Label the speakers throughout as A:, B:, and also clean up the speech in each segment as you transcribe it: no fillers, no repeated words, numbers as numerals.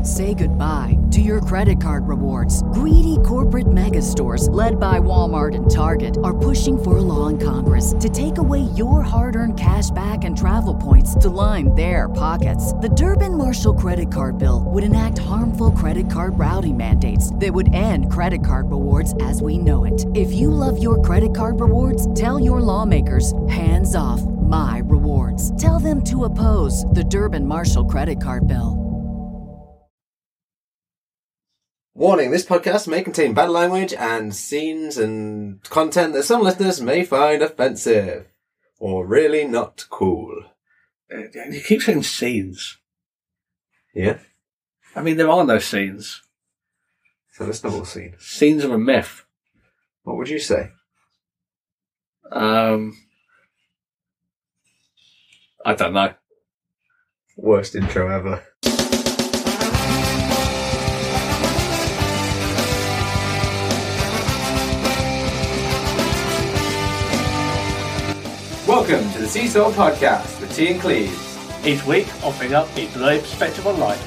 A: Say goodbye to your credit card rewards. Greedy corporate mega stores, led by Walmart and Target, are pushing for a law in Congress to take away your hard-earned cash back and travel points to line their pockets. The Durbin-Marshall credit card bill would enact harmful credit card routing mandates that would end credit card rewards as we know it. If you love your credit card rewards, tell your lawmakers, hands off my rewards. Tell them to oppose the Durbin-Marshall credit card bill.
B: Warning, this podcast may contain bad language and scenes and content that some listeners may find offensive or really not cool.
C: You keep saying scenes.
B: Yeah?
C: I mean, there are no scenes.
B: So let's not all scene.
C: Scenes are a myth.
B: What would you say?
C: I don't know.
B: Worst intro ever. Welcome to the Seesaw Podcast with T and Cleves.
C: Each week, offering up a delayed perspective on life.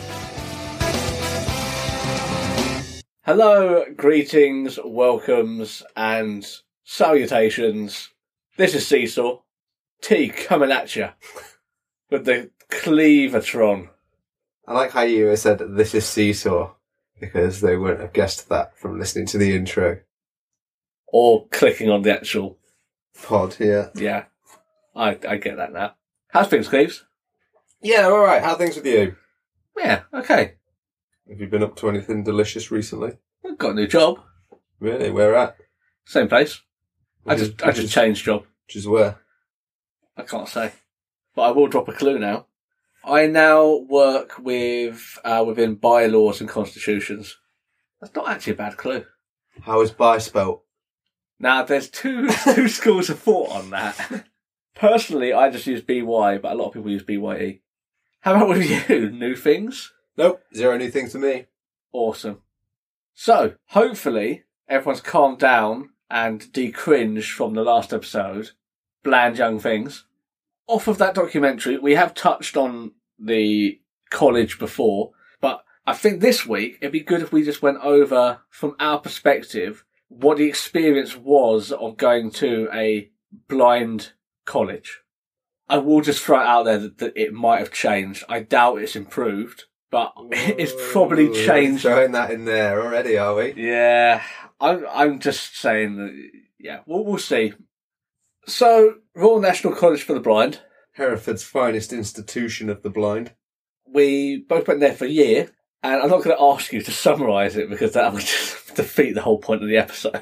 C: Hello, greetings, welcomes, and salutations. This is Seesaw. T coming at you with the Cleavatron.
B: I like how you said this is Seesaw because they wouldn't have guessed that from listening to the intro.
C: Or clicking on the actual
B: pod, yeah.
C: Yeah. I get that now. How's things, Cleves?
B: Yeah, alright. How are things with you?
C: Yeah, okay.
B: Have you been up to anything delicious recently?
C: I've got a new job.
B: Really? Where at?
C: Same place. I just changed job.
B: Which is where?
C: I can't say. But I will drop a clue now. I now work with within bylaws and constitutions. That's not actually a bad clue.
B: How is by spelt?
C: Now, there's two schools of thought on that. Personally, I just use BY, but a lot of people use BYE. How about with you? New things?
B: Nope. Zero new things to me.
C: Awesome. So, hopefully, everyone's calmed down and de-cringed from the last episode. Bland Young Things. Off of that documentary, we have touched on the college before, but I think this week it'd be good if we just went over, from our perspective, what the experience was of going to a blind college. I will just throw it out there that it might have changed. I doubt it's improved, but it's probably changed.
B: Throwing that in there already, are we?
C: Yeah, I'm just saying that. Yeah, we'll see. So, Royal National College for the Blind,
B: Hereford's finest institution of the blind.
C: We both went there for a year, and I'm not going to ask you to summarise it because that would just defeat the whole point of the episode.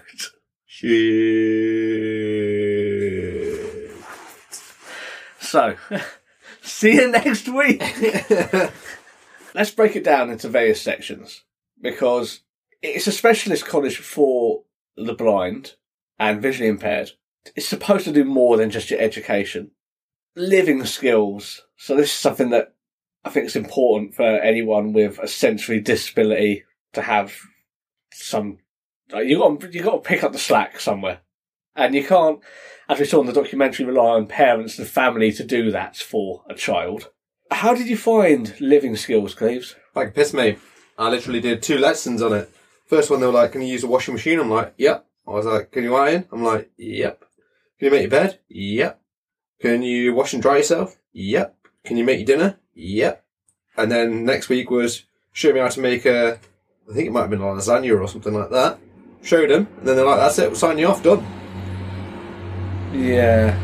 B: Shit.
C: So, see you next week. Let's break it down into various sections, because it's a specialist college for the blind and visually impaired. It's supposed to do more than just your education. Living skills. So this is something that I think is important for anyone with a sensory disability to have some. You got to pick up the slack somewhere, and you can't, as we saw in the documentary, rely on parents and family to do that for a child. How did you find living skills, Cleves?
B: Like, piss me. I literally did 2 lessons on it. First one, they were like, can you use a washing machine? I'm like, yep. I was like, can you iron? I'm like, yep. Can you make your bed? Yep. Can you wash and dry yourself? Yep. Can you make your dinner? Yep. And then next week was show me how to make I think it might have been a lasagna or something like that. Showed them, and then they're like, that's it, we'll sign you off, done.
C: Yeah.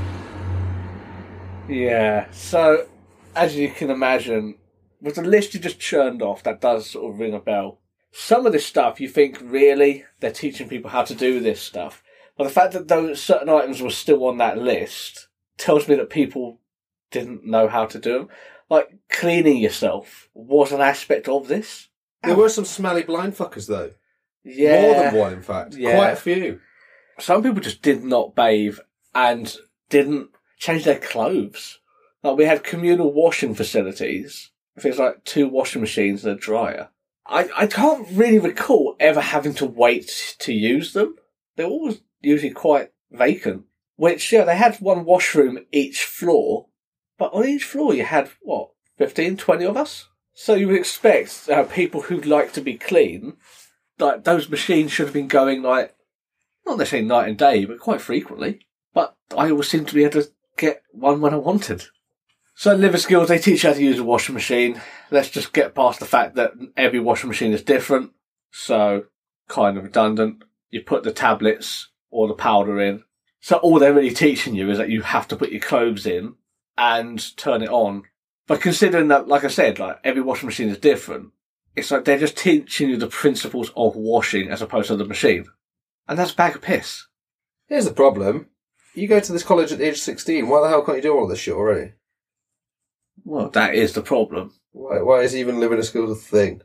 C: Yeah. So, as you can imagine, with the list you just churned off, that does sort of ring a bell. Some of this stuff, you think, really, they're teaching people how to do this stuff. But the fact that those certain items were still on that list tells me that people didn't know how to do them. Like, cleaning yourself was an aspect of this.
B: There were some smelly blind fuckers, though.
C: Yeah.
B: More than one, in fact.
C: Yeah.
B: Quite a few.
C: Some people just did not bathe and didn't change their clothes. Like, we had communal washing facilities. Things like 2 washing machines and a dryer. I can't really recall ever having to wait to use them. They're always usually quite vacant. Which, yeah, they had 1 washroom each floor. But on each floor you had, 15, 20 of us? So you would expect people who like to be clean, like those machines should have been going like, not necessarily night and day, but quite frequently. But I always seem to be able to get one when I wanted. So in Living Skills, they teach you how to use a washing machine. Let's just get past the fact that every washing machine is different. So, kind of redundant. You put the tablets or the powder in. So all they're really teaching you is that you have to put your clothes in and turn it on. But considering that, like I said, like every washing machine is different, it's like they're just teaching you the principles of washing as opposed to the machine. And that's a bag of piss.
B: Here's the problem. You go to this college at the age of 16. Why the hell can't you do all this shit already?
C: Well, that is the problem.
B: Why is even living a skills a thing?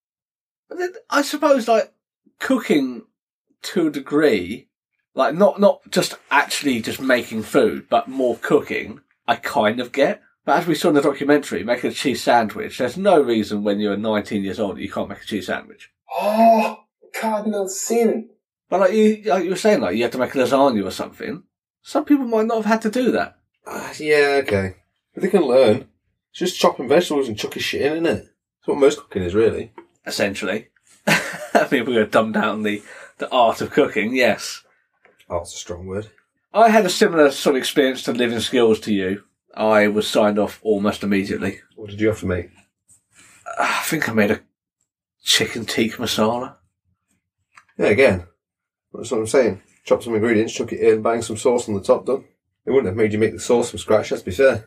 C: I suppose, like, cooking to a degree, like, not just actually just making food, but more cooking, I kind of get. But as we saw in the documentary, making a cheese sandwich, there's no reason when you're 19 years old that you can't make a cheese sandwich.
D: Oh, cardinal sin.
C: But like you were saying, like, you had to make a lasagna or something. Some people might not have had to do that.
B: Yeah, okay. But they can learn. It's just chopping vegetables and chucking shit in, isn't it? That's what most cooking is, really.
C: Essentially. I think we're going to dumb down the art of cooking, yes.
B: Art's a strong word.
C: I had a similar sort of experience to Living Skills to you. I was signed off almost immediately.
B: What did you have to make?
C: I think I made a chicken tikka masala.
B: Yeah, again. That's what I'm saying. Chop some ingredients, chuck it in, bang some sauce on the top, done. They wouldn't have made you make the sauce from scratch, let's be fair.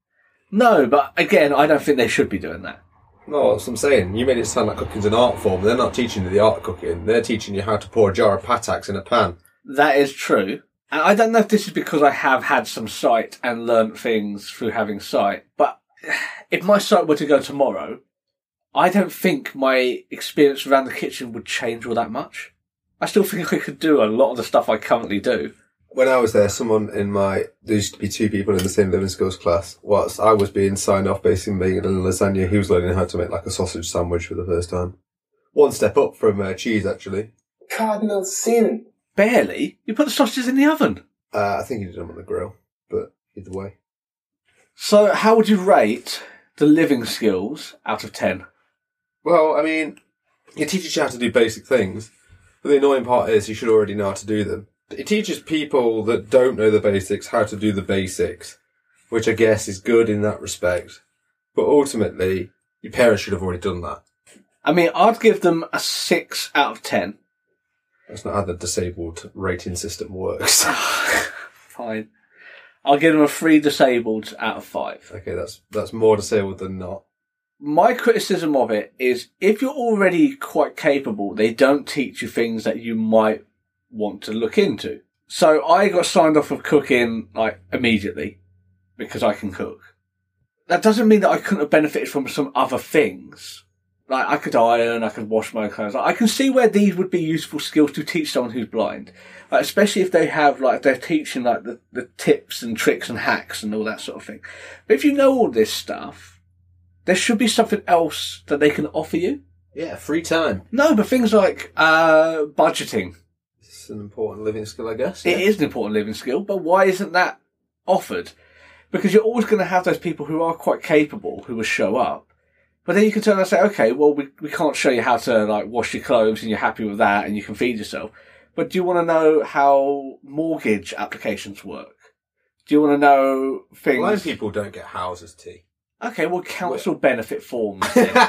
C: No, but again, I don't think they should be doing that.
B: No, that's what I'm saying. You made it sound like cooking's an art form. They're not teaching you the art of cooking. They're teaching you how to pour a jar of pataks in a pan.
C: That is true. And I don't know if this is because I have had some sight and learnt things through having sight, but if my sight were to go tomorrow, I don't think my experience around the kitchen would change all that much. I still think I could do a lot of the stuff I currently do.
B: When I was there, there used to be two people in the same living skills class. Whilst I was being signed off basically making a lasagna, he was learning how to make like a sausage sandwich for the first time. One step up from cheese, actually.
D: Cardinal sin.
C: Barely? You put the sausages in the oven?
B: I think he did them on the grill, but either way.
C: So how would you rate the living skills out of 10?
B: Well, I mean, it teaches you how to do basic things, but the annoying part is you should already know how to do them. It teaches people that don't know the basics how to do the basics, which I guess is good in that respect. But ultimately, your parents should have already done that.
C: I mean, I'd give them a 6 out of 10.
B: That's not how the disabled rating system works.
C: Fine. I'll give them a 3 disabled out of 5.
B: Okay, that's more disabled than not.
C: My criticism of it is if you're already quite capable, they don't teach you things that you might want to look into. So I got signed off of cooking like immediately because I can cook. That doesn't mean that I couldn't have benefited from some other things. Like I could iron, I could wash my clothes. I can see where these would be useful skills to teach someone who's blind. Like, especially if they have like they're teaching like the tips and tricks and hacks and all that sort of thing. But if you know all this stuff, there should be something else that they can offer you.
B: Yeah, free time.
C: No, but things like budgeting.
B: It's an important living skill, I guess.
C: It is an important living skill, but why isn't that offered? Because you're always going to have those people who are quite capable who will show up. But then you can turn around and say, okay, well, we can't show you how to like wash your clothes and you're happy with that and you can feed yourself. But do you want to know how mortgage applications work? Do you want to know things?
B: Blind people don't get houses, T.
C: Okay, well, council benefit forms.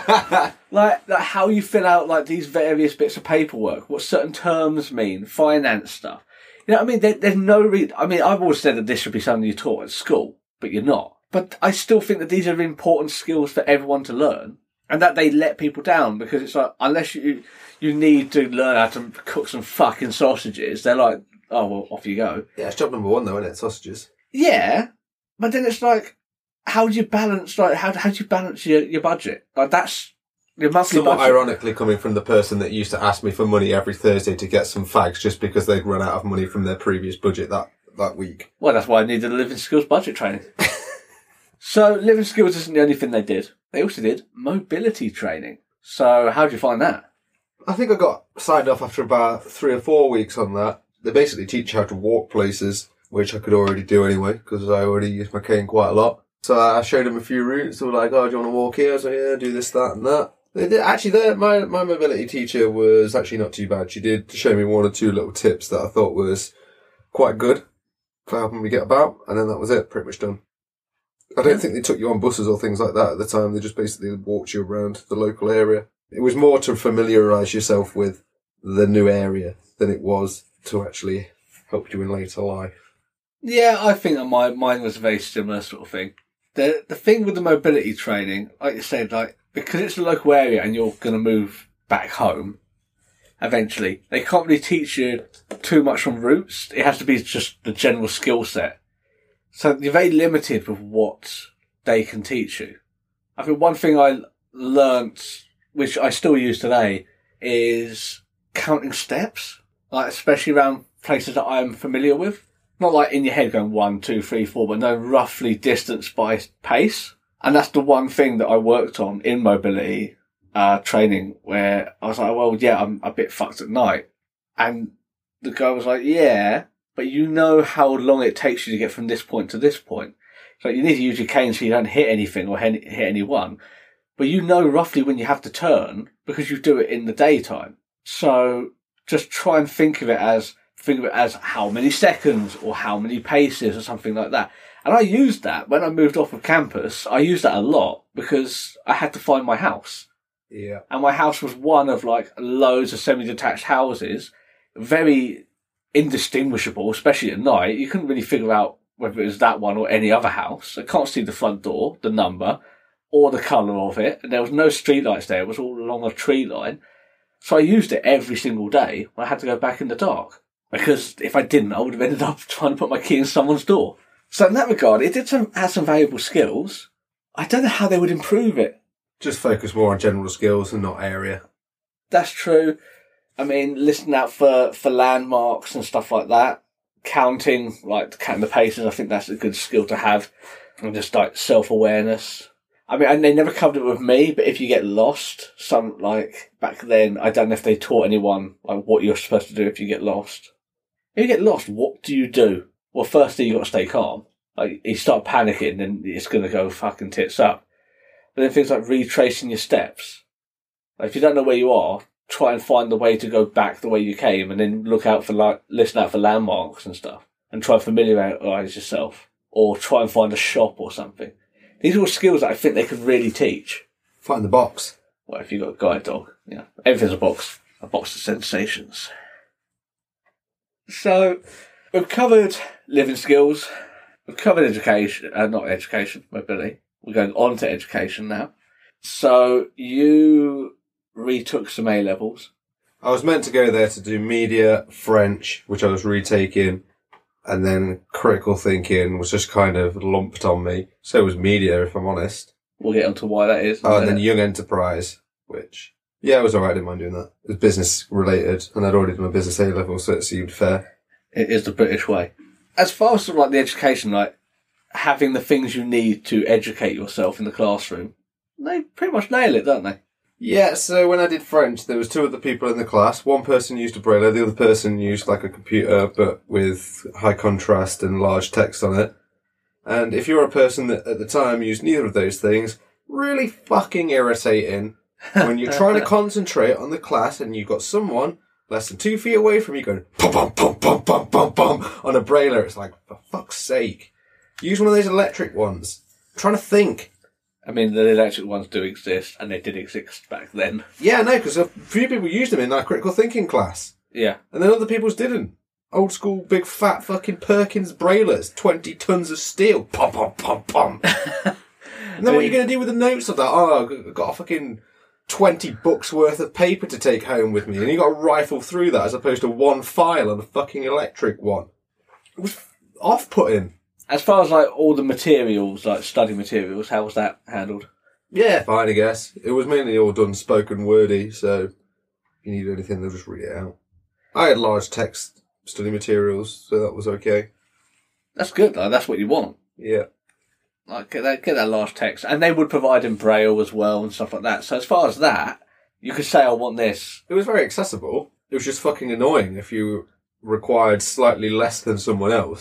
C: like how you fill out like these various bits of paperwork, what certain terms mean, finance stuff. You know what I mean? There's no reason. I mean, I've always said that this should be something you're taught at school, but you're not. But I still think that these are important skills for everyone to learn, and that they let people down because it's like unless you need to learn how to cook some fucking sausages, they're like, oh well, off you go.
B: Yeah, it's job number 1 though, isn't it? Sausages.
C: Yeah, but then it's like, how do you balance how do you balance your budget? Like that's your monthly
B: Somewhat
C: budget.
B: ironically coming from the person that used to ask me for money every Thursday to get some fags just because they'd run out of money from their previous budget that week.
C: Well, that's why I needed a living skills budget training. So living skills isn't the only thing they did. They also did mobility training. So how did you find that?
B: I think I got signed off after about 3 or 4 weeks on that. They basically teach you how to walk places, which I could already do anyway, because I already use my cane quite a lot. So I showed them a few routes. They were like, oh, do you want to walk here? I was like, yeah, do this, that, and that. They did, actually, my mobility teacher was actually not too bad. She did show me one or two little tips that I thought was quite good for helping me get about, and then that was it, pretty much done. I don't think they took you on buses or things like that at the time. They just basically walked you around the local area. It was more to familiarise yourself with the new area than it was to actually help you in later life.
C: Yeah, I think that mine was a very similar sort of thing. The thing with the mobility training, like you said, like, because it's a local area and you're going to move back home eventually, they can't really teach you too much on routes. It has to be just the general skill set. So you're very limited with what they can teach you. I think one thing I learnt, which I still use today, is counting steps, like especially around places that I'm familiar with. Not like in your head going 1, 2, 3, 4, but no, roughly distance by pace. And that's the one thing that I worked on in mobility training, where I was like, well, yeah, I'm a bit fucked at night. And the guy was like, yeah, but you know how long it takes you to get from this point to this point. So you need to use your cane so you don't hit anything or hit anyone. But you know roughly when you have to turn because you do it in the daytime. So just try and think of it as how many seconds or how many paces or something like that. And I used that when I moved off of campus. I used that a lot because I had to find my house.
B: Yeah.
C: And my house was one of like loads of semi-detached houses, very indistinguishable, especially at night. You couldn't really figure out whether it was that one or any other house. I can't see the front door, the number, or the colour of it. And there was no streetlights there. It was all along a tree line. So I used it every single day when I had to go back in the dark. Because if I didn't, I would have ended up trying to put my key in someone's door. So in that regard, it did have some valuable skills. I don't know how they would improve it.
B: Just focus more on general skills and not area.
C: That's true. I mean, listening out for landmarks and stuff like that. Counting the paces, I think that's a good skill to have. And just like self-awareness. I mean, and they never covered it with me, but if you get lost, back then, I don't know if they taught anyone like what you're supposed to do if you get lost. If you get lost, what do you do? Well, firstly, you got to stay calm. Like, you start panicking, then it's going to go fucking tits up. But then things like retracing your steps. Like, if you don't know where you are, try and find the way to go back the way you came, and then listen out for landmarks and stuff, and try and familiarise yourself, or try and find a shop or something. These are all skills that I think they could really teach.
B: Find the box.
C: Well, if you've got a guide dog, yeah, everything's a box of sensations. So, we've covered living skills. We've covered mobility. We're going on to education now. So, you retook some A-levels.
B: I was meant to go there to do media, French, which I was retaking, and then critical thinking was just kind of lumped on me. So was media, if I'm honest.
C: We'll get onto why that is.
B: Oh, and then young enterprise, which, yeah, it was alright, I didn't mind doing that. It was business related, and I'd already done a business A-level, so it seemed fair.
C: It is the British way. As far as the education, having the things you need to educate yourself in the classroom, they pretty much nail it, don't they?
B: Yeah, so when I did French, there was 2 other people in the class. One person used a braille, the other person used like a computer, but with high contrast and large text on it. And if you're a person that at the time used neither of those things, really fucking irritating when you're trying to concentrate on the class and you've got someone less than 2 feet away from you going pum pum pum pum pum pum pum on a braille. It's like, for fuck's sake, use one of those electric ones. I'm trying to think.
C: I mean, the electric ones do exist, and they did exist back then.
B: Yeah, no, because a few people used them in our critical thinking class.
C: Yeah.
B: And then other people's didn't. Old school, big, fat fucking Perkins brailers, 20 tons of steel. Pum, pum, pum, pum. And then what are you going to do with the notes of that? Oh, I've got a fucking 20 books worth of paper to take home with me, and you got to rifle through that as opposed to one file on a fucking electric one. It was off-putting.
C: As far as all the materials, study materials, how was that handled?
B: Yeah, fine, I guess. It was mainly all done spoken wordy, so if you need anything, they'll just read it out. I had large text study materials, so that was okay.
C: That's good, though. That's what you want.
B: Yeah.
C: Get that large text. And they would provide in Braille as well and stuff like that. So as far as that, you could say, I want this.
B: It was very accessible. It was just fucking annoying if you required slightly less than someone else.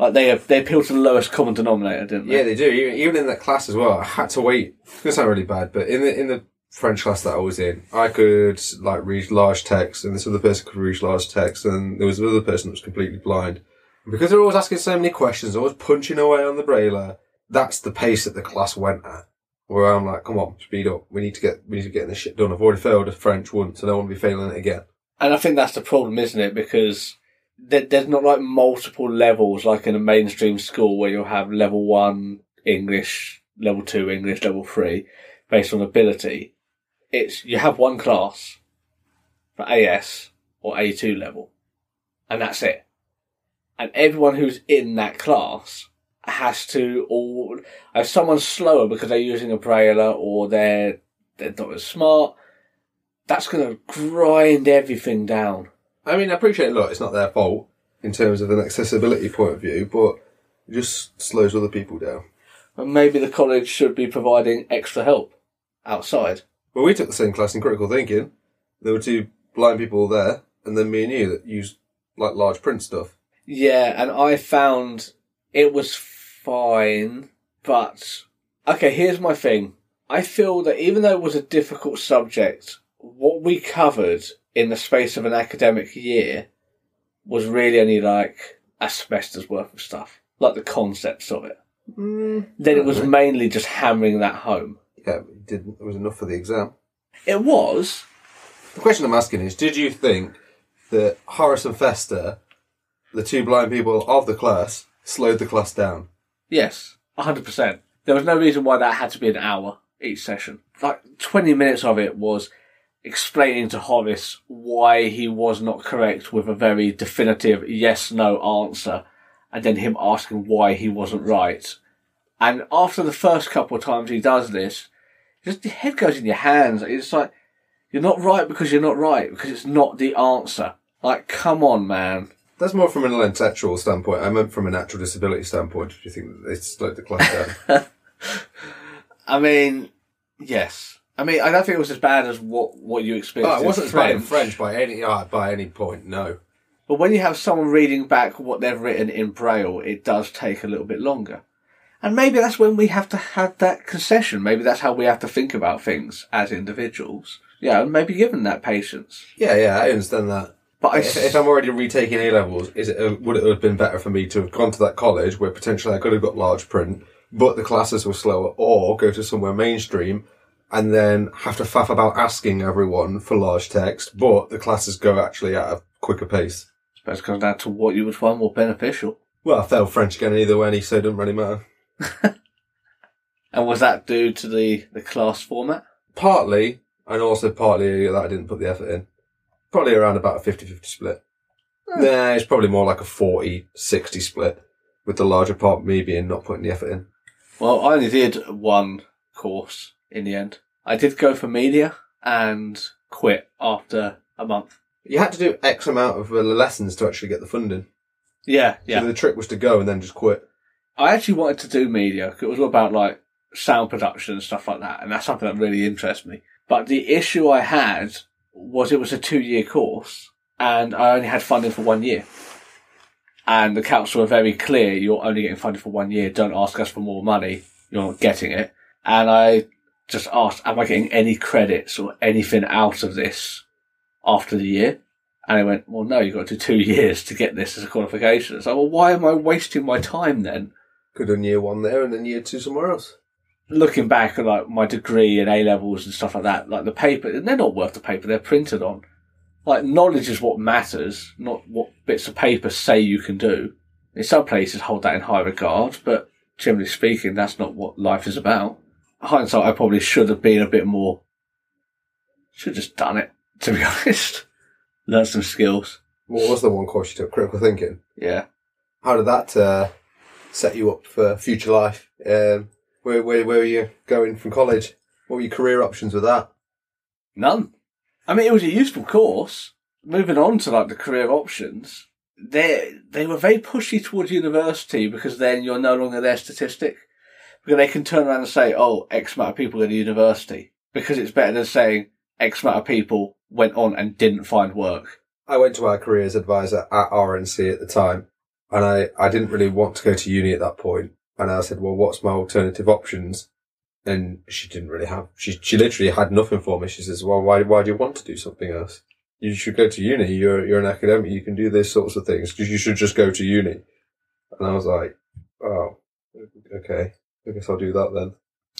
C: Like they appeal to the lowest common denominator, didn't they?
B: Yeah, they do. Even in that class as well, I had to wait. It's going to sound really bad, but in the French class that I was in, I could like read large text, and this other person could read large text, and there was another person that was completely blind. And because they were always asking so many questions, always punching away on the braille, that's the pace that the class went at. Where I'm like, come on, speed up. We need to get this shit done. I've already failed French once, and I don't want to be failing it again.
C: And I think that's the problem, isn't it? Because there's not like multiple levels like in a mainstream school where you'll have level 1 English, level 2 English, level 3 based on ability. It's you have one class for AS or A2 level, and that's it. And everyone who's in that class has to all. If someone's slower because they're using a braille or they're not as smart, that's going to grind everything down.
B: I mean, I appreciate, look, it's not their fault in terms of an accessibility point of view, but it just slows other people down.
C: And maybe the college should be providing extra help outside.
B: Well, we took the same class in critical thinking. There were 2 blind people there, and then me and you that used like large print stuff.
C: Yeah, and I found it was fine, but okay, here's my thing. I feel that even though it was a difficult subject, what we covered in the space of an academic year was really only like a semester's worth of stuff, like the concepts of it. Then it was mainly just hammering that home.
B: Yeah, but it was enough for the exam.
C: It was.
B: The question I'm asking is, did you think that Horace and Fester, the 2 blind people of the class, slowed the class down?
C: Yes, 100%. There was no reason why that had to be an hour each session. Like 20 minutes of it was explaining to Horace why he was not correct with a very definitive yes-no answer, and then him asking why he wasn't right. And after the first couple of times he does this, just your head goes in your hands. It's like, you're not right because you're not right, because it's not the answer. Like, come on, man.
B: That's more from an intellectual standpoint. I meant from a natural disability standpoint. Do you think that they slowed the class down?
C: I mean, yes. I mean, I don't think it was as bad as what you experienced.
B: Oh, it wasn't as bad in French by any point, no.
C: But when you have someone reading back what they've written in Braille, it does take a little bit longer. And maybe that's when we have to have that concession. Maybe that's how we have to think about things as individuals. Yeah, maybe given that patience.
B: Yeah, I understand that.
C: But
B: if I'm already retaking A-levels, would it have been better for me to have gone to that college where potentially I could have got large print, but the classes were slower, or go to somewhere mainstream and then have to faff about asking everyone for large text, but the classes go actually at a quicker pace?
C: I suppose it comes down to what you would find more beneficial.
B: Well, I failed French again either way, so it doesn't really matter.
C: And was that due to the class format?
B: Partly, and also partly that I didn't put the effort in. Probably around about a 50-50 split. Nah, it's probably more like a 40-60 split, with the larger part me being not putting the effort in.
C: Well, I only did one course in the end. I did go for media and quit after a month.
B: You had to do X amount of lessons to actually get the funding.
C: Yeah.
B: So the trick was to go and then just quit.
C: I actually wanted to do media. It was all about like sound production and stuff like that, and that's something that really interests me. But the issue I had was it was a 2-year course, and I only had funding for 1 year. And the council were very clear, you're only getting funded for 1 year, don't ask us for more money, you're not getting it. And I just asked, am I getting any credits or anything out of this after the year? And they went, well, no, you've got to do 2 years to get this as a qualification. So, well, why am I wasting my time then?
B: Could have done year 1 there and then year 2 somewhere else.
C: Looking back at like my degree and A-levels and stuff like that, like the paper, they're not worth the paper they're printed on. Like, knowledge is what matters, not what bits of paper say you can do. In some places hold that in high regard, but generally speaking, that's not what life is about. Hindsight, I probably should have been a bit more, should have just done it, to be honest. Learn some skills.
B: What was the one course you took? Critical thinking?
C: Yeah.
B: How did that set you up for future life? Where were you going from college? What were your career options with that?
C: None. I mean, it was a useful course. Moving on to like the career options, they were very pushy towards university because then you're no longer their statistic. Because they can turn around and say, oh, X amount of people go to university. Because it's better than saying X amount of people went on and didn't find work.
B: I went to our careers advisor at RNC at the time, And I didn't really want to go to uni at that point. And I said, well, what's my alternative options? And she didn't really have, she literally had nothing for me. She says, well, why do you want to do something else? You should go to uni. You're an academic. You can do these sorts of things because you should just go to uni. And I was like, oh, okay. I guess I'll do that then.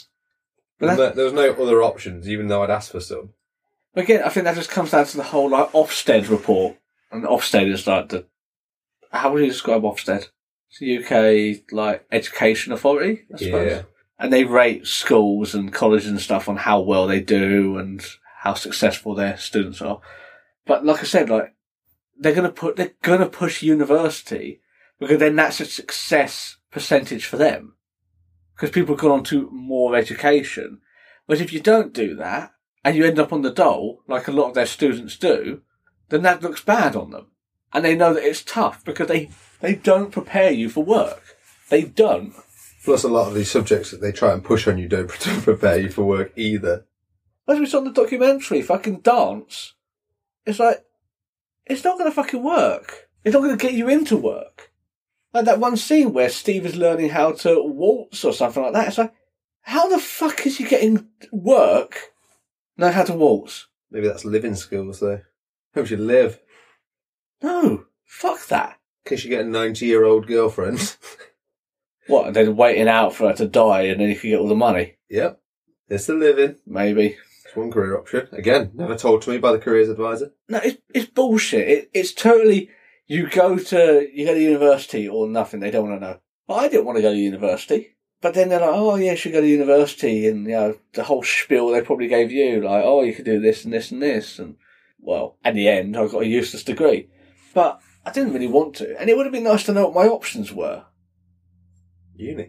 B: But there was no other options, even though I'd asked for some.
C: Again, I think that just comes down to the whole like Ofsted report. And Ofsted is like how would you describe Ofsted? It's the UK like education authority, I suppose.
B: Yeah.
C: And they rate schools and colleges and stuff on how well they do and how successful their students are. But like I said, like they're gonna push university because then that's a success percentage for them. Because people have gone on to more education. But if you don't do that and you end up on the dole, like a lot of their students do, then that looks bad on them. And they know that it's tough because they don't prepare you for work. They don't.
B: Plus, a lot of these subjects that they try and push on you don't prepare you for work either.
C: As we saw in the documentary, fucking dance, it's like, it's not going to fucking work. It's not going to get you into work. Like that one scene where Steve is learning how to waltz or something like that. It's like, how the fuck is he getting work? Know how to waltz?
B: Maybe that's living skills, though. Helps you live.
C: No, fuck that.
B: In case you get a 90-year-old girlfriend.
C: What, and then waiting out for her to die and then you can get all the money?
B: Yep. It's the living.
C: Maybe.
B: It's one career option. Again, never told to me by the careers advisor.
C: No, it's bullshit. It's totally, you go to university or nothing, they don't want to know. Well, I didn't want to go to university. But then they're like, oh yeah, you should go to university, and the whole spiel they probably gave you, like, oh, you could do this and this and this, and well, at the end I got a useless degree. But I didn't really want to, and it would have been nice to know what my options were.
B: Uni.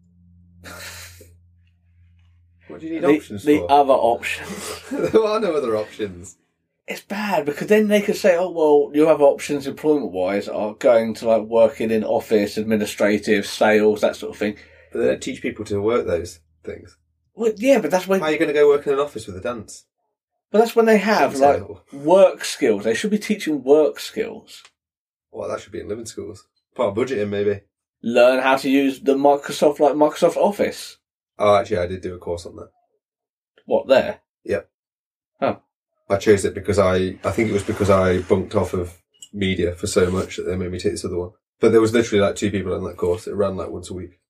B: What do you need options
C: the
B: for?
C: other options.
B: There are no other options.
C: It's bad because then they could say, oh, well, your other options employment-wise are going to like working in office, administrative, sales, that sort of thing.
B: But they don't teach people to work those things.
C: Well, yeah, but that's when...
B: How are you going to go work in an office with a dance?
C: But that's when they have like work skills. They should be teaching work skills.
B: Well, that should be in living schools. Part of budgeting, maybe.
C: Learn how to use the Microsoft Office.
B: Oh, actually, I did do a course on that.
C: What, there?
B: Yep.
C: Oh.
B: I chose it because I think it was because I bunked off of media for so much that they made me take this other one. But there was literally like 2 people on that course. It ran like once a week.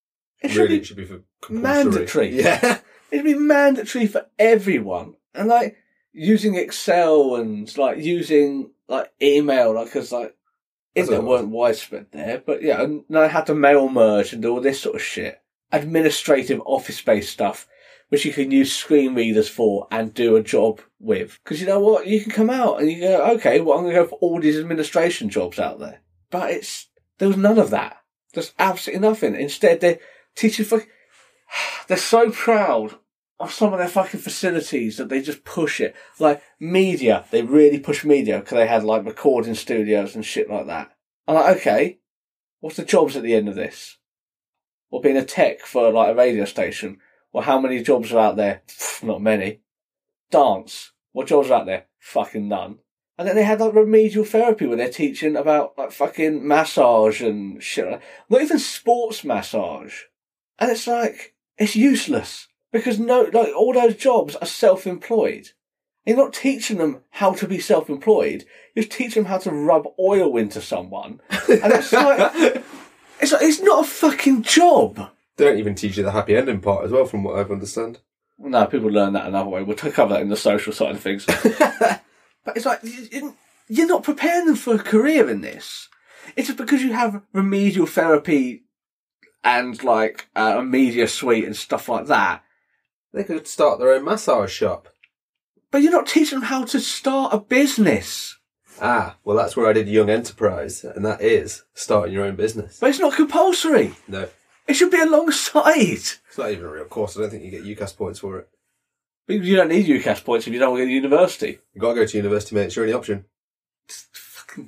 B: It should be for compulsory.
C: Mandatory.
B: Yeah.
C: It should be mandatory for everyone. And like using Excel and like using like email, like, cause like, internet weren't widespread there, but yeah, and I had to mail merge and do all this sort of shit. Administrative office-based stuff, which you can use screen readers for and do a job with. Because you know what? You can come out and you go, okay, well, I'm going to go for all these administration jobs out there. But there was none of that. There's absolutely nothing. Instead, they're teaching they're so proud of some of their fucking facilities that they just push it. Like media, they really push media because they had like recording studios and shit like that. I'm like, okay, what's the jobs at the end of this? Or being a tech for like a radio station? Well, how many jobs are out there? Not many. Dance. What jobs are out there? Fucking none. And then they had like remedial therapy where they're teaching about like fucking massage and shit like that. Not even sports massage. And it's like, it's useless. Because all those jobs are self-employed. You're not teaching them how to be self-employed. You're teaching them how to rub oil into someone. And it's like, it's not a fucking job.
B: They don't even teach you the happy ending part as well, from what I've understand.
C: No, people learn that another way. We'll cover that in the social side of things. But it's like, you're not preparing them for a career in this. It's just because you have remedial therapy and like a media suite and stuff like that.
B: They could start their own massage shop.
C: But you're not teaching them how to start a business.
B: Ah, well, that's where I did Young Enterprise, and that is starting your own business.
C: But it's not compulsory.
B: No.
C: It should be alongside.
B: It's not even a real course. I don't think you get UCAS points for it.
C: But you don't need UCAS points if you don't want to go to university.
B: You've got to go to university, mate. It's your only option.
C: It's fucking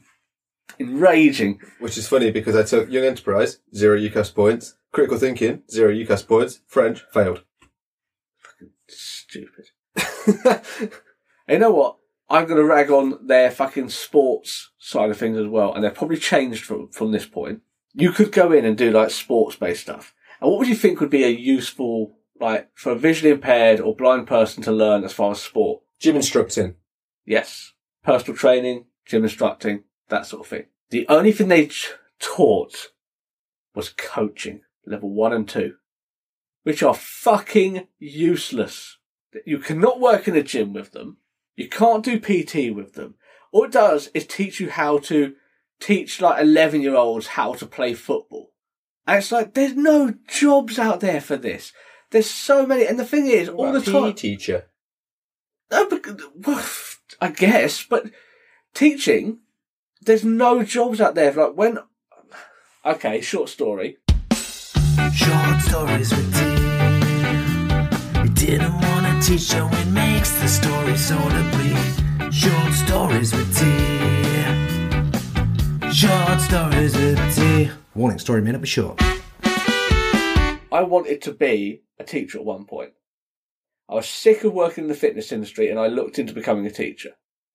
C: enraging.
B: Which is funny because I took Young Enterprise, 0 UCAS points. Critical Thinking, 0 UCAS points. French, failed.
C: Fucking stupid. You know what? I'm going to rag on their fucking sports side of things as well, and they've probably changed from this point. You could go in and do like sports-based stuff. And what would you think would be a useful, like, for a visually impaired or blind person to learn as far as sport?
B: Gym instructing.
C: Yes. Personal training, gym instructing, that sort of thing. The only thing they taught was coaching, level 1 and 2, which are fucking useless. You cannot work in a gym with them. You can't do PT with them. All it does is teach you how to teach like 11-year-olds how to play football. And it's like, there's no jobs out there for this. There's so many. And the thing is, all the time.
B: PE teacher.
C: No, but, well, I guess, but teaching, there's no jobs out there. Like when, okay, short story.
E: Short stories with T. We didn't want to teach, so it makes the story sort of bleak. Short stories with T. Short stories with T. Warning, story may not be short.
C: I wanted to be a teacher at one point. I was sick of working in the fitness industry and I looked into becoming a teacher.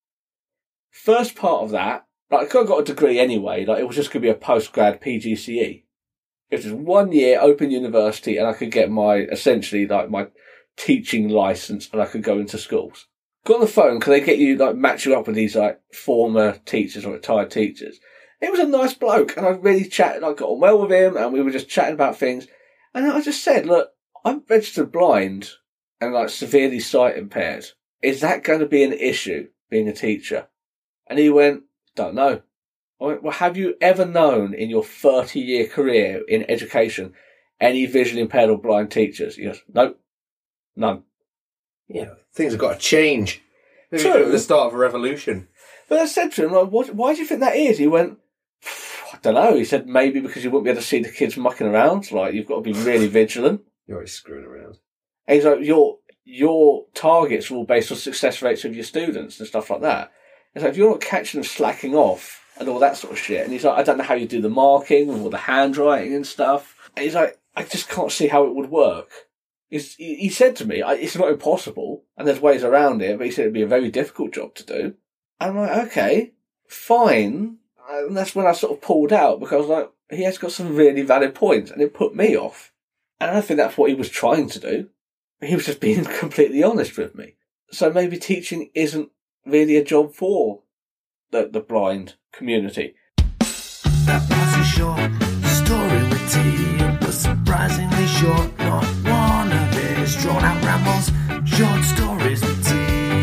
C: First part of that, like, I could have got a degree anyway, like it was just going to be a postgrad PGCE. It was just 1 year open university and I could get essentially my teaching license and I could go into schools. Got on the phone, can they get you, match you up with these, former teachers or retired teachers? He was a nice bloke and I really chatted, I got on well with him and we were just chatting about things. And I just said, look, I'm registered blind and severely sight impaired. Is that going to be an issue, being a teacher? And he went, don't know. I went, well, have you ever known in your 30-year career in education any visually impaired or blind teachers? He goes, nope, none.
B: Yeah, things have got to change. Maybe
C: True.
B: it's the start of a revolution.
C: But I said to him, why do you think that is? He went, I don't know. He said, maybe because you won't be able to see the kids mucking around. You've got to be really vigilant.
B: You're always screwing around.
C: And he's like, your targets are all based on success rates of your students and stuff like that. It's like, if you're not catching them slacking off and all that sort of shit. And he's like, I don't know how you do the marking and all the handwriting and stuff. And he's like, I just can't see how it would work. He said to me, it's not impossible and there's ways around it, but he said it'd be a very difficult job to do. And I'm like, okay, fine. And that's when I sort of pulled out because I was like, he has got some really valid points and it put me off. And I don't think that's what he was trying to do. He was just being completely honest with me. So maybe teaching isn't really a job for the blind community.
E: That was a short story with T. It was surprisingly short, not one of his drawn out rambles. Short stories with T.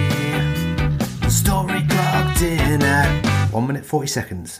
E: The story clocked in at 1 minute 40 seconds.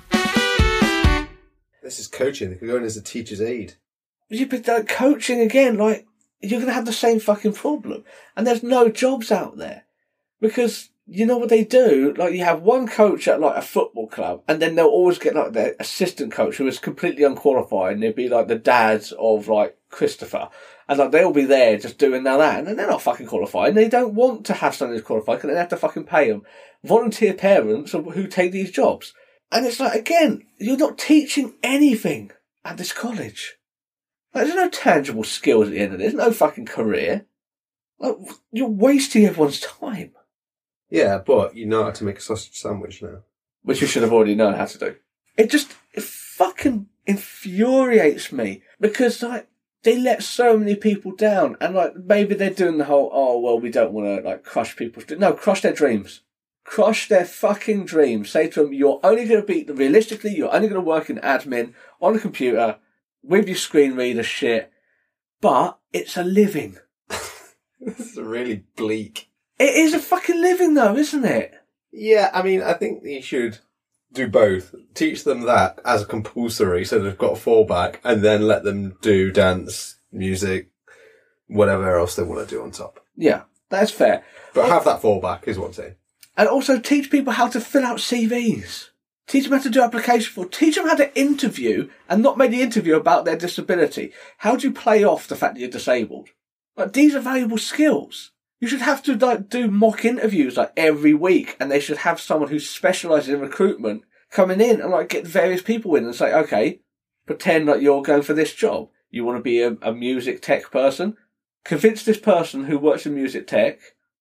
B: This is coaching. They could go in as a teacher's aide.
C: Yeah, but coaching again, you're going to have the same fucking problem. And there's no jobs out there. Because you know what they do? You have one coach at a football club and then they'll always get their assistant coach who is completely unqualified and they'll be the dads of Christopher. And they'll be there just doing that and they're not fucking qualified and they don't want to have someone who's qualified because they have to fucking pay them. Volunteer parents who take these jobs. And it's again, you're not teaching anything at this college. There's no tangible skills at the end of it. There's no fucking career. You're wasting everyone's time.
B: Yeah, but you know how to make a sausage sandwich now.
C: Which you should have already known how to do. It fucking infuriates me because they let so many people down and maybe they're doing the whole, we don't want to crush people's dreams. No, crush their dreams. Crush their fucking dreams. Say to them, you're only going to realistically, you're only going to work in admin on a computer with your screen reader shit, but it's a living.
B: This is really bleak.
C: It is a fucking living though, isn't it?
B: Yeah, I mean, I think you should do both. Teach them that as a compulsory so they've got a fallback and then let them do dance, music, whatever else they want to do on top.
C: Yeah, that's fair.
B: But have that fallback is what I'm saying.
C: And also teach people how to fill out CVs. Teach them how to do application forms. Teach them how to interview and not make the interview about their disability. How do you play off the fact that you're disabled? These are valuable skills. You should have to do mock interviews every week and they should have someone who specialises in recruitment coming in and get various people in and say, okay, pretend you're going for this job. You want to be a music tech person? Convince this person who works in music tech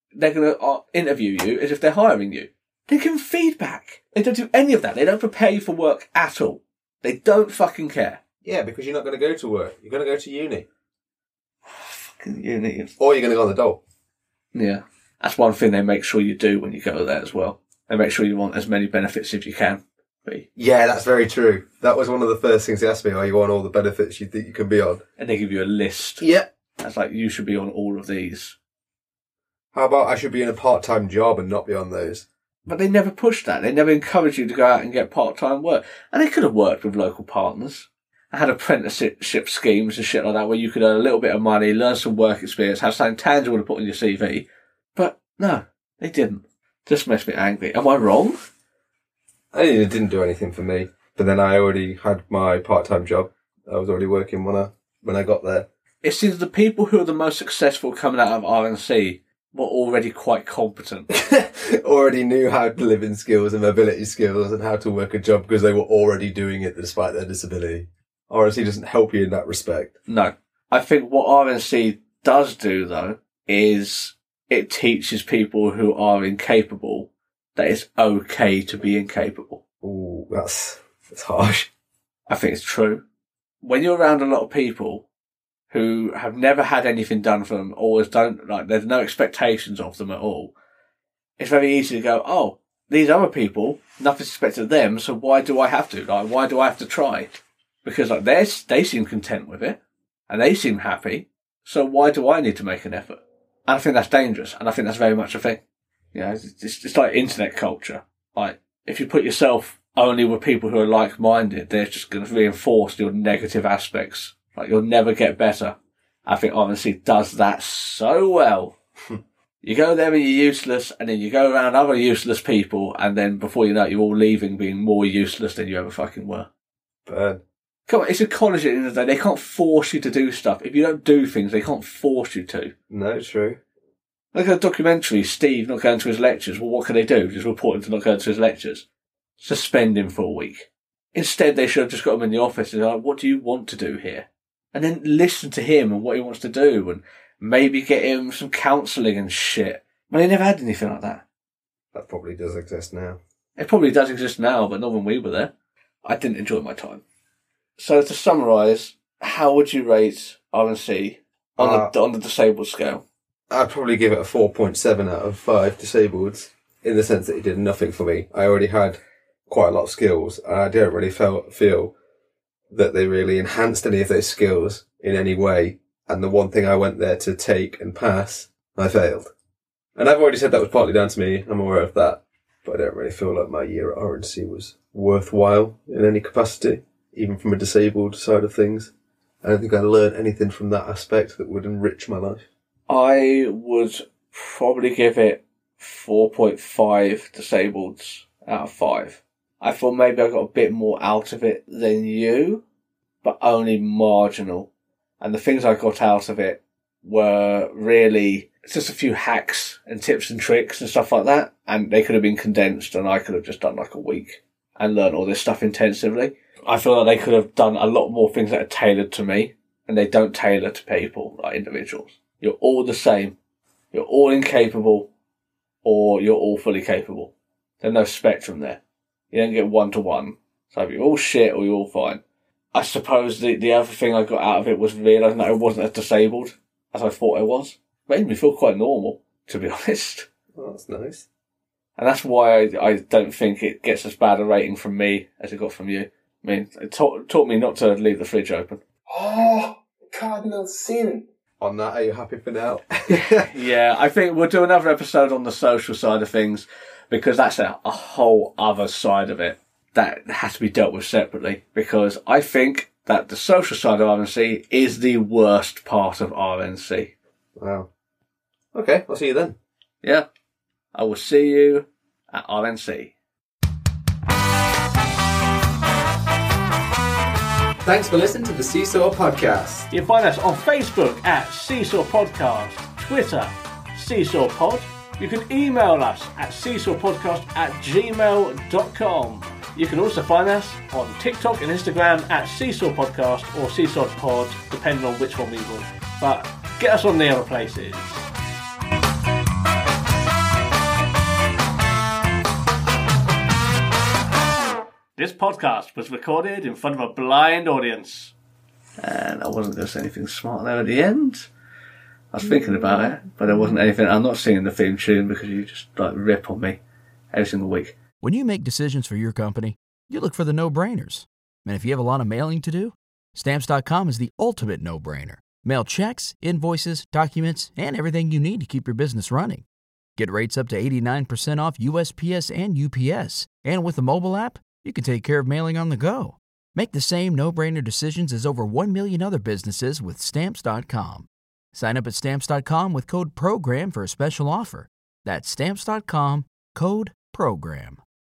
C: they're going to interview you as if they're hiring you. They give feedback. They don't do any of that. They don't prepare you for work at all. They don't fucking care.
B: Yeah, because you're not going to go to work. You're going to go to uni.
C: Fucking uni.
B: Or you're going to go on the dole.
C: Yeah. That's one thing they make sure you do when you go there as well. They make sure you want as many benefits as you can be.
B: Yeah, that's very true. That was one of the first things they asked me, are you on all the benefits you think you can be on?
C: And they give you a list.
B: Yeah.
C: That's like, you should be on all of these.
B: How about I should be in a part-time job and not be on those?
C: But they never push that. They never encourage you to go out and get part-time work. And they could have worked with local partners. I had apprenticeship schemes and shit like that where you could earn a little bit of money, learn some work experience, have something tangible to put on your CV. But no, they didn't. Just makes me angry. Am I wrong?
B: It didn't do anything for me. But then I already had my part-time job. I was already working when I got there.
C: It seems the people who are the most successful coming out of RNC were already quite competent.
B: Already knew how to live in skills and mobility skills and how to work a job because they were already doing it despite their disability. RNC doesn't help you in that respect.
C: No. I think what RNC does do, though, is it teaches people who are incapable that it's okay to be incapable.
B: Ooh, that's harsh.
C: I think it's true. When you're around a lot of people who have never had anything done for them, always don't, like, there's no expectations of them at all, it's very easy to go, oh, these other people, nothing's expected of them, so why do I have to? Like, why do I have to try? Because like they seem content with it, and they seem happy, so why do I need to make an effort? And I think that's dangerous, and I think that's very much a thing. You know, it's like internet culture. Like, if you put yourself only with people who are like-minded, they're just going to reinforce your negative aspects. Like, you'll never get better. I think RNC does that so well. You go there and you're useless, and then you go around other useless people, and then before you know it, you're all leaving being more useless than you ever fucking were.
B: Bad.
C: Come on, it's a college at the end of the day. They can't force you to do stuff. If you don't do things, they can't force you to.
B: No, true.
C: Look at the documentary, Steve not going to his lectures. Well, what can they do? Just report him to not going to his lectures. Suspend him for a week. Instead, they should have just got him in the office and like, what do you want to do here? And then listen to him and what he wants to do and maybe get him some counselling and shit. But they never had anything like that.
B: That probably does exist now.
C: It probably does exist now, but not when we were there. I didn't enjoy my time. So to summarise, how would you rate RNC on the disabled scale?
B: I'd probably give it a 4.7 out of 5 disabled, in the sense that it did nothing for me. I already had quite a lot of skills, and I didn't really feel that they really enhanced any of those skills in any way. And the one thing I went there to take and pass, I failed. And I've already said that was partly down to me. I'm aware of that. But I don't really feel like my year at RNC was worthwhile in any capacity, even from a disabled side of things. I don't think I learned anything from that aspect that would enrich my life.
C: I would probably give it 4.5 disableds out of 5. I thought maybe I got a bit more out of it than you, but only marginal. And the things I got out of it were really just a few hacks and tips and tricks and stuff like that. And they could have been condensed, and I could have just done like a week and learned all this stuff intensively. I feel like they could have done a lot more things that are tailored to me, and they don't tailor to people, like individuals. You're all the same. You're all incapable, or you're all fully capable. There's no spectrum there. You don't get one-to-one. So you're all shit or you're all fine. I suppose the other thing I got out of it was realising that I wasn't as disabled as I thought I was. Made me feel quite normal, to be honest.
B: Oh, that's nice.
C: And that's why I don't think it gets as bad a rating from me as it got from you. I mean, it taught me not to leave the fridge open.
D: Oh, cardinal sin.
B: On that, are you happy for now?
C: Yeah, I think we'll do another episode on the social side of things, because that's a whole other side of it that has to be dealt with separately. Because I think that the social side of RNC is the worst part of RNC.
B: Wow. Okay, I'll see you then.
C: Yeah. I will see you at RNC.
B: Thanks for listening to the Seesaw Podcast.
C: You can find us on Facebook at Seesaw Podcast, Twitter, Seesaw Pod. You can email us at seesawpodcast@gmail.com. You can also find us on TikTok and Instagram at Seesaw Podcast or Seesaw Pod, depending on which one we want. But get us on the other places. This podcast was recorded in front of a blind audience. And I wasn't going to say anything smart there at the end. I was thinking about it, but there wasn't anything. I'm not singing the theme tune because you just rip on me every single week.
F: When you make decisions for your company, you look for the no-brainers. And if you have a lot of mailing to do, Stamps.com is the ultimate no-brainer. Mail checks, invoices, documents, and everything you need to keep your business running. Get rates up to 89% off USPS and UPS. And with the mobile app, you can take care of mailing on the go. Make the same no-brainer decisions as over 1 million other businesses with Stamps.com. Sign up at Stamps.com with code PROGRAM for a special offer. That's Stamps.com, code PROGRAM.